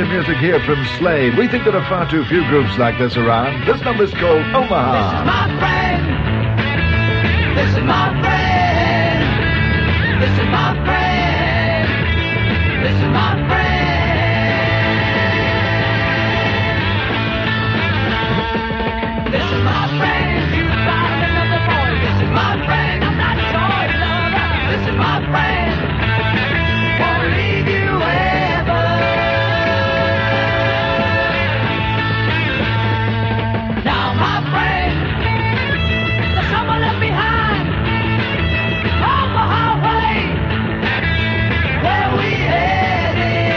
of music here from Slade. We think there are far too few groups like this around. This number's called Omaha. This is my friend. This is my friend. This is my friend. This is my friend. This is my friend. You found another boy. This is my friend. I'm not your lover. This is my friend. Won't leave you ever. Now my friend, there's someone left behind. Omaha way, where we headed.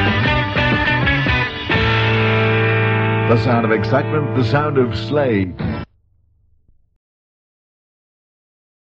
The sound of excitement, the sound of Slade.